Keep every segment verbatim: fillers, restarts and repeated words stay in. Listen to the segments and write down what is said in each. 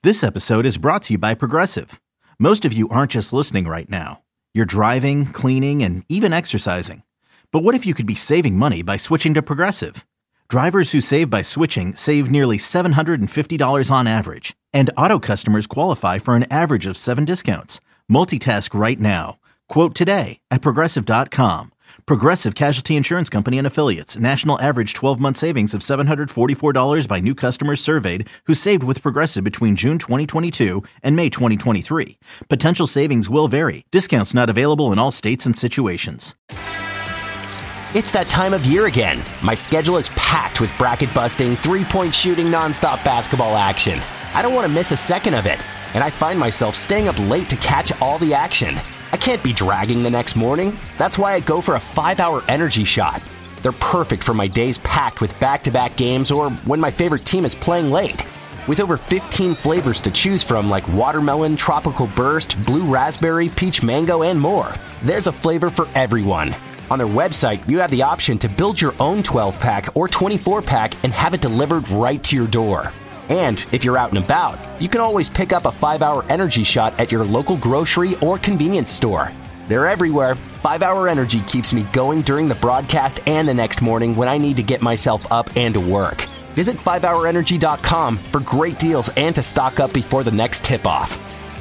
This episode is brought to you by Progressive. Most of you aren't just listening right now. You're driving, cleaning, and even exercising. But what if you could be saving money by switching to Progressive? Drivers who save by switching save nearly seven hundred fifty dollars on average. And auto customers qualify for an average of seven discounts. Multitask right now. Quote today at Progressive dot com. Progressive Casualty Insurance Company and Affiliates. National average twelve-month savings of seven hundred forty-four dollars by new customers surveyed who saved with Progressive between June twenty twenty-two and May twenty twenty-three. Potential savings will vary. Discounts not available in all states and situations. It's that time of year again. My schedule is packed with bracket-busting, three-point shooting, nonstop basketball action. I don't want to miss a second of it, and I find myself staying up late to catch all the action. I can't be dragging the next morning. That's why I go for a five-hour energy shot. They're perfect for my days packed with back-to-back games or when my favorite team is playing late. With over fifteen flavors to choose from like watermelon, tropical burst, blue raspberry, peach mango, and more, there's a flavor for everyone. On their website, you have the option to build your own twelve-pack or twenty-four-pack and have it delivered right to your door. And if you're out and about, you can always pick up a five-hour energy shot at your local grocery or convenience store. They're everywhere. five-hour Energy keeps me going during the broadcast and the next morning when I need to get myself up and to work. Visit five hour energy dot com for great deals and to stock up before the next tip-off.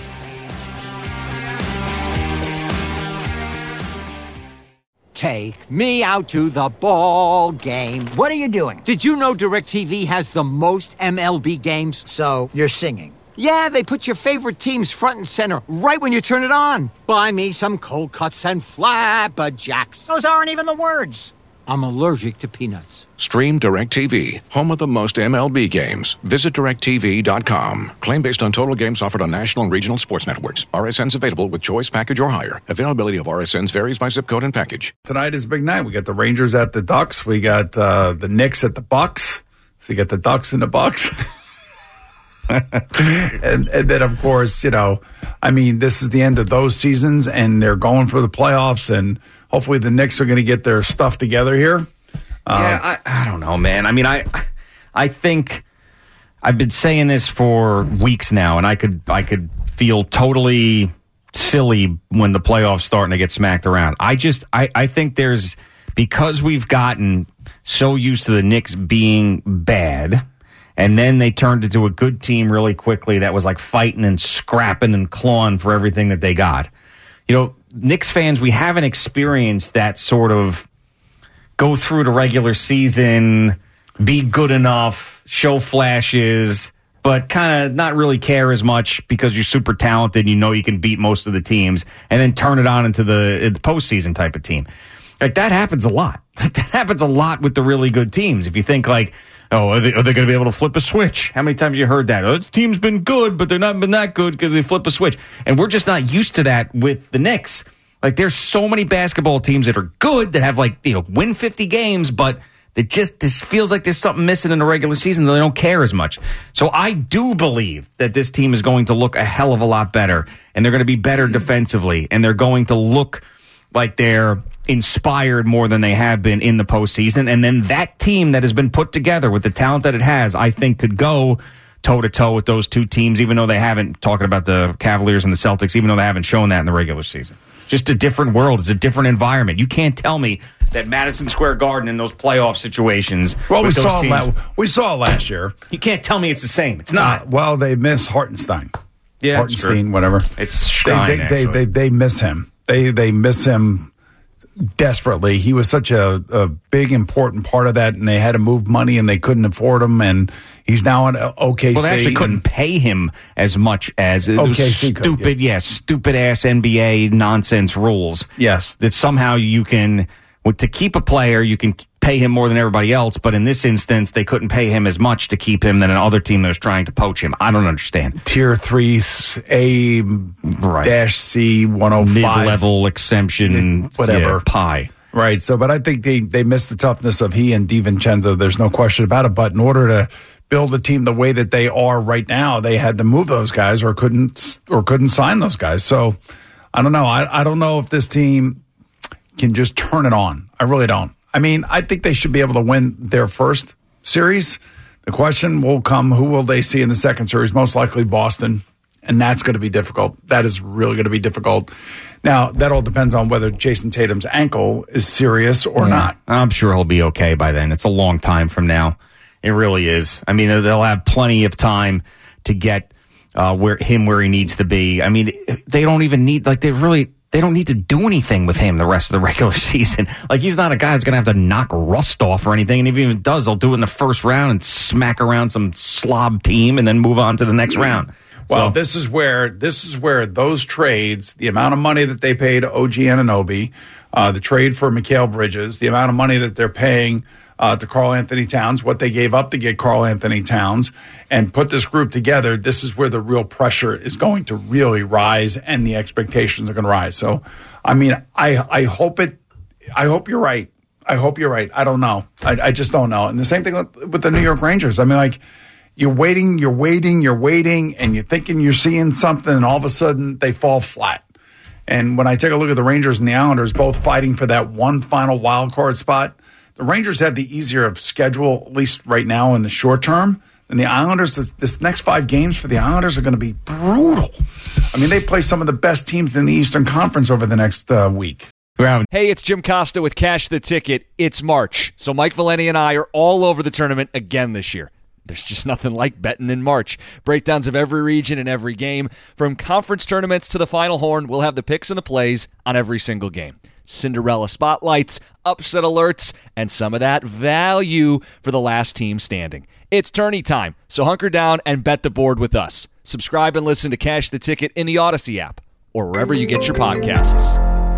Take me out to the ball game. What are you doing? Did you know DirecTV has the most M L B games? So, you're singing? Yeah, they put your favorite teams front and center right when you turn it on. Buy me some cold cuts and flapjacks. Those aren't even the words. I'm allergic to peanuts. Stream DirecTV, home of the most M L B games. Visit direct T V dot com. Claim based on total games offered on national and regional sports networks. R S Ns available with choice package or higher. Availability of R S Ns varies by zip code and package. Tonight is a big night. We got the Rangers at the Ducks. We got uh, the Knicks at the Bucks. So you got the Ducks and the Bucks. and, and then, of course, you know, I mean, this is the end of those seasons, and they're going for the playoffs, and hopefully the Knicks are going to get their stuff together here. Uh, yeah, I, I don't know, man. I mean, I I think I've been saying this for weeks now, and I could I could feel totally silly when the playoffs start and they get smacked around. I just I, I think there's, because we've gotten so used to the Knicks being bad, and then they turned into a good team really quickly that was like fighting and scrapping and clawing for everything that they got. You know, Knicks fans, we haven't experienced that sort of go through the regular season, be good enough, show flashes, but kind of not really care as much because you're super talented, you know you can beat most of the teams, and then turn it on into the, the postseason type of team. Like, that happens a lot. That happens a lot with the really good teams. If you think like, oh, are they, are they going to be able to flip a switch? How many times have you heard that? Oh, the team's been good, but they're not been that good because they flip a switch. And we're just not used to that with the Knicks. Like, there's so many basketball teams that are good that have, like, you know, win fifty games, but it just this feels like there's something missing in the regular season that they don't care as much. So I do believe that this team is going to look a hell of a lot better, and they're going to be better defensively, and they're going to look like they're inspired more than they have been in the postseason. And then that team that has been put together with the talent that it has, I think could go toe-to-toe with those two teams, even though they haven't, talking about the Cavaliers and the Celtics, even though they haven't shown that in the regular season. Just a different world. It's a different environment. You can't tell me that Madison Square Garden in those playoff situations. Well, we saw, la- we saw last year. You can't tell me it's the same. It's not. Uh, well, they miss Hartenstein. Yeah, Hartenstein, whatever. It's Stein, they, they, they, they, they miss him. They, they miss him desperately. He was such a, a big, important part of that, and they had to move money, and they couldn't afford him, and he's now in O K C. Well, they actually couldn't and, pay him as much as it O K was C stupid, could, yeah. yes, stupid-ass N B A nonsense rules. Yes. That somehow you can, to keep a player, you can pay him more than everybody else, but in this instance, they couldn't pay him as much to keep him than another team that was trying to poach him. I don't understand. Tier three A right. dash C one oh five. Mid-level exemption, whatever. Yeah, pie. Right, so, but I think they, they missed the toughness of he and DiVincenzo. There's no question about it, but in order to build a team the way that they are right now, they had to move those guys or couldn't or couldn't sign those guys. So, I don't know. I, I don't know if this team can just turn it on. I really don't. I mean, I think they should be able to win their first series. The question will come, who will they see in the second series? Most likely Boston, and that's going to be difficult. That is really going to be difficult. Now, that all depends on whether Jason Tatum's ankle is serious or yeah. not. I'm sure he'll be okay by then. It's a long time from now. It really is. I mean, they'll have plenty of time to get uh, where him where he needs to be. I mean, they don't even need, like, they really, they don't need to do anything with him the rest of the regular season. Like, he's not a guy that's going to have to knock rust off or anything. And if he even does, they'll do it in the first round and smack around some slob team and then move on to the next round. Well, So- this is where this is where those trades, the amount of money that they paid O G Anunoby, uh, the trade for Mikal Bridges, the amount of money that they're paying uh, to Karl Anthony Towns, what they gave up to get Karl Anthony Towns, and put this group together, this is where the real pressure is going to really rise and the expectations are going to rise. So, I mean, I I hope it. I hope you're right. I hope you're right. I don't know. I, I just don't know. And the same thing with, with the New York Rangers. I mean, like, you're waiting, you're waiting, you're waiting, and you're thinking you're seeing something, and all of a sudden they fall flat. And when I take a look at the Rangers and the Islanders both fighting for that one final wild card spot, the Rangers have the easier of schedule, at least right now in the short term. And the Islanders, this, this next five games for the Islanders are going to be brutal. I mean, they play some of the best teams in the Eastern Conference over the next uh, week. Hey, it's Jim Costa with Cash the Ticket. It's March, so Mike Valeni and I are all over the tournament again this year. There's just nothing like betting in March. Breakdowns of every region and every game. From conference tournaments to the Final Horn, we'll have the picks and the plays on every single game. Cinderella spotlights, upset alerts, and some of that value for the last team standing. It's tourney time, so hunker down and bet the board with us. Subscribe and listen to Cash the Ticket in the Odyssey app or wherever you get your podcasts.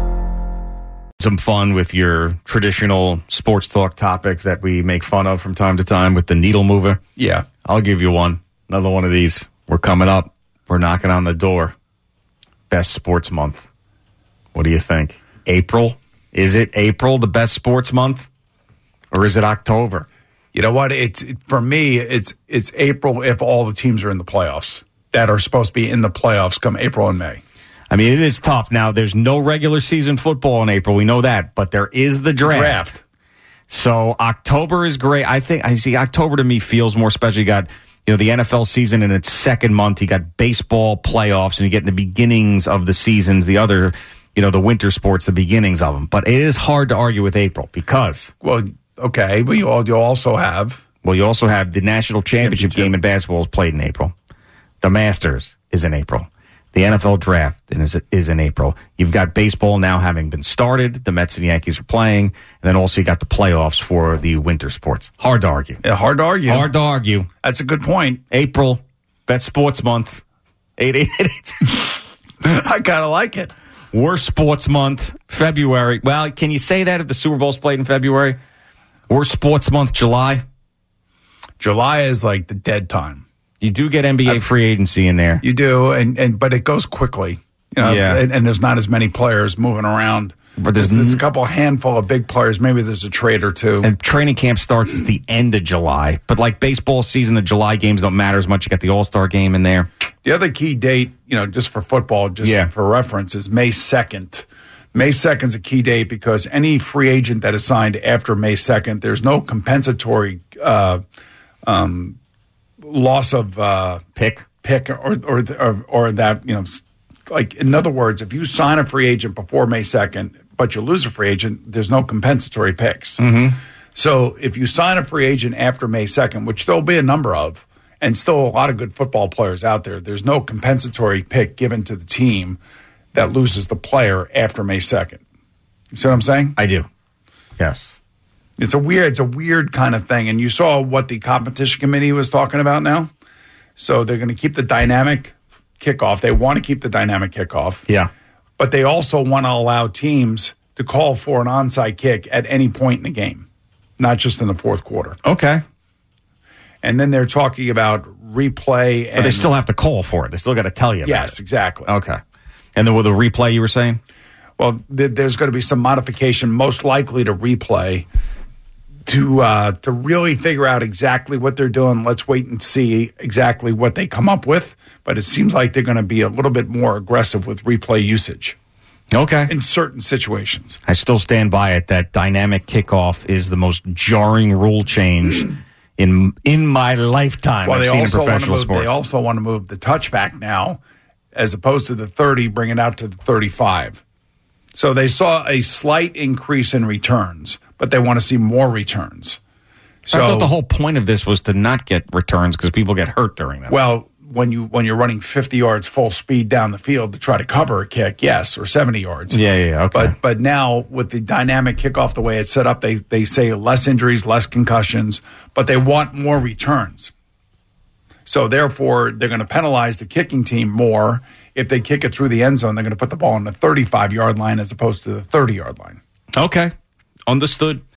Some fun with your traditional sports talk topics that we make fun of from time to time with the needle mover. Yeah. I'll give you one. Another one of these. We're coming up. We're knocking on the door. Best sports month. What do you think? April? Is it April, the best sports month? Or is it October? You know what? It's it, for me, it's it's April if all the teams are in the playoffs that are supposed to be in the playoffs come April and May. I mean, it is tough. Now, there's no regular season football in April. We know that. But there is the draft. Draft. So October is great. I think, I see October to me feels more special. You got, you know, the N F L season in its second month. You got baseball playoffs, and you get the beginnings of the seasons, the other, you know, the winter sports, the beginnings of them. But it is hard to argue with April because. Well, okay, but you, all, you also have. Well, you also have the national championship, championship. game in basketball is played in April. The Masters is in April. The N F L draft is, is in April. You've got baseball now having been started. The Mets and Yankees are playing. And then also you got the playoffs for the winter sports. Hard to argue. Yeah, hard to argue. Hard to argue. That's a good point. April, best sports month. eight eight eight I kind of like it. Worst sports month, February. Well, can you say that if the Super Bowl's played in February? Worst sports month, July? July is like the dead time. You do get N B A free agency in there. You do, and, and but it goes quickly. You know, yeah. and, and there's not as many players moving around. But there's, there's, there's a couple handful of big players. Maybe there's a trade or two. And training camp starts at the end of July. But like baseball season, the July games don't matter as much. You got the All-Star game in there. The other key date, you know, just for football, just yeah. for reference, is May second. May second is a key date because any free agent that is signed after May second, there's no compensatory uh, um, loss of uh, pick, pick, or, or or or that, you know, like in other words, if you sign a free agent before May second, but you lose a free agent, there's no compensatory picks. Mm-hmm. So if you sign a free agent after May second, which there'll be a number of, and still a lot of good football players out there, there's no compensatory pick given to the team that loses the player after May second. You see what I'm saying? I do. Yes. It's a weird, it's a weird kind of thing. And you saw what the competition committee was talking about now. So they're going to keep the dynamic kickoff. They want to keep the dynamic kickoff. Yeah. But they also want to allow teams to call for an onside kick at any point in the game, not just in the fourth quarter. Okay. And then they're talking about replay. And, but they still have to call for it. They still got to tell you about yes, it. Yes, exactly. Okay. And then with the replay you were saying? Well, th- there's going to be some modification, most likely to replay, to uh, to really figure out exactly what they're doing. Let's wait and see exactly what they come up with. But it seems like they're going to be a little bit more aggressive with replay usage. Okay. In certain situations. I still stand by it that dynamic kickoff is the most jarring rule change in in my lifetime Well, I've they seen in also want to professional move. sports. They also want to move the touchback now, as opposed to the thirty, bring it out to the thirty-five. So they saw a slight increase in returns, but they want to see more returns. So I thought the whole point of this was to not get returns because people get hurt during them. well, when you when you're running fifty yards full speed down the field to try to cover a kick, yes, or seventy yards. Yeah, yeah, yeah, okay. But but now with the dynamic kickoff, the way it's set up, they they say less injuries, less concussions, but they want more returns. So therefore, they're going to penalize the kicking team more if they kick it through the end zone. They're going to put the ball on the thirty-five yard line as opposed to the thirty yard line. Okay, understood.